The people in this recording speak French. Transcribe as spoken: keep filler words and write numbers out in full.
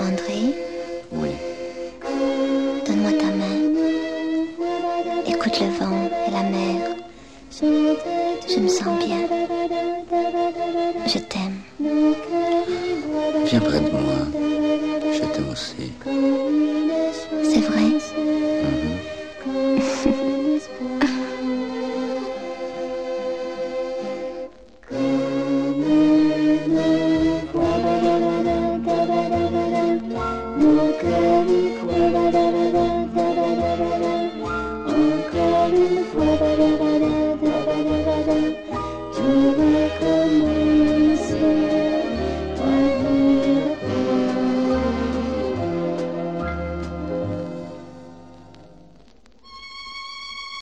André? Oui. Donne-moi ta main. Écoute le vent et la mer. Je me sens bien. Je t'aime. Viens près de moi.